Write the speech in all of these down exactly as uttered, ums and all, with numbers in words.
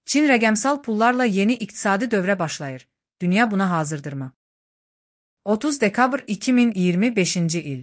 Çin rəqəmsal pullarla yeni iqtisadi dövrə başlayır. Dünya buna hazırdırmı? otuz dekabr iki min iyirmi beşinci il.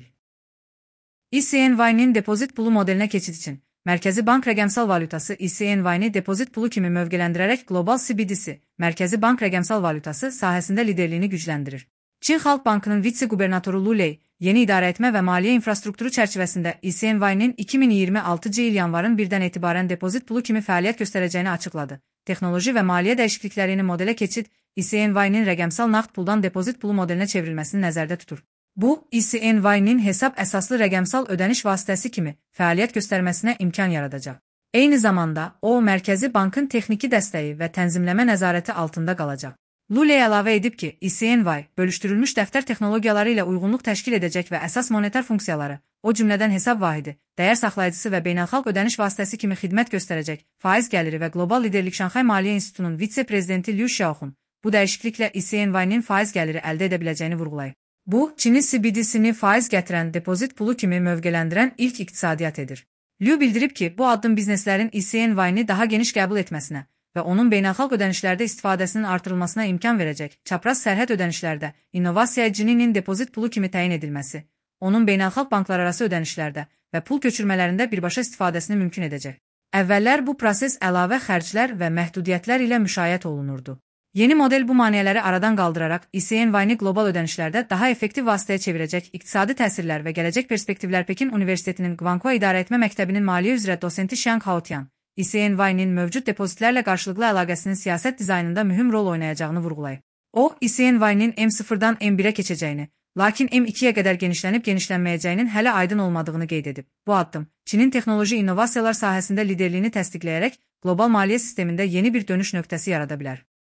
E C N Y'nin depozit pulu modelinə keçid üçün Mərkəzi Bank rəqəmsal valyutası E C N Y'ni depozit pulu kimi mövqeləndirərək qlobal C B D C, Mərkəzi Bank rəqəmsal valyutası sahəsində liderliyini gücləndirir. Çin Xalq Bankının vitse-qubernatoru Lu Lei, yeni idarəetmə və maliyyə infrastrukturu çərçivəsində E C N Y'nin iki min iyirmi altıncı il yanvarın birdən etibarən depozit pulu kimi fəaliyyət göstərəcəyini açıqladı. Texnoloji və maliyyə dəyişikliklərini modelə keçid E C N Y'nin rəqəmsal nağd puldan depozit pulu modelinə çevrilməsini nəzərdə tutur. Bu, E C N Y'nin hesab əsaslı rəqəmsal ödəniş vasitəsi kimi fəaliyyət göstərməsinə imkan yaradacaq. Eyni zamanda, o, Mərkəzi Bankın texniki dəstəyi və tənzimləmə nəzarəti altında qalacaq. Lu Lei əlavə edib ki, E C N Y bölüşdürülmüş dəftər texnologiyaları ilə uyğunluq təşkil edəcək və əsas monetar funksiyaları, o cümlədən hesab vahidi, dəyər saxlayıcısı və beynəlxalq ödəniş vasitəsi kimi xidmət göstərəcək. Faiz gəliri və qlobal liderlik Şanxay Maliyyə İnstitutunun vitse-prezidenti Liu Xiaoxun bu dəyişikliklə E C N Y'nin faiz gəliri əldə edə biləcəyini vurğulayıb. Bu, Çinin C B D C-ni faiz gətirən depozit pulu kimi mövqeləndirən ilk iqtisadiyyat edir. Liu bildirib ki, bu addım bizneslərin E C N Y'ni daha geniş qəbul etməsinə və onun beynəlxalq ödənişlərdə istifadəsinin artırılmasına imkan verəcək. Çapraz sərhəd ödənişlərdə innovasiya cininin depozit pulu kimi təyin edilməsi, onun beynəlxalq banklararası ödənişlərdə və pul köçürmələrində birbaşa istifadəsini mümkün edəcək. Əvvəllər bu proses əlavə xərclər və məhdudiyyətlər ilə müşayiət olunurdu. Yeni model bu maneələri aradan qaldıraraq E C N Y'ni qlobal ödənişlərdə daha effektiv vasitəyə çevirəcək. İqtisadi təsirlər və gələcək perspektivlər Pekin Universitetinin Guangzhou İdarəetmə Məktəbinin maliyyə üzrə dosenti Xiang Haotian, E C N Y'nin mövcud depozitlərlə qarşılıqlı əlaqəsinin siyasət dizaynında mühüm rol oynayacağını vurğulayıb. O, E C N Y'nin M sıfırdan M birə keçəcəyini, lakin M ikiyə qədər genişlənib genişlənməyəcəyinin hələ aydın olmadığını qeyd edib. Bu addım, Çinin texnoloji innovasiyalar sahəsində liderliyini təsdiqləyərək qlobal maliyyə sistemində yeni bir dönüş nöqtəsi yarada bilər.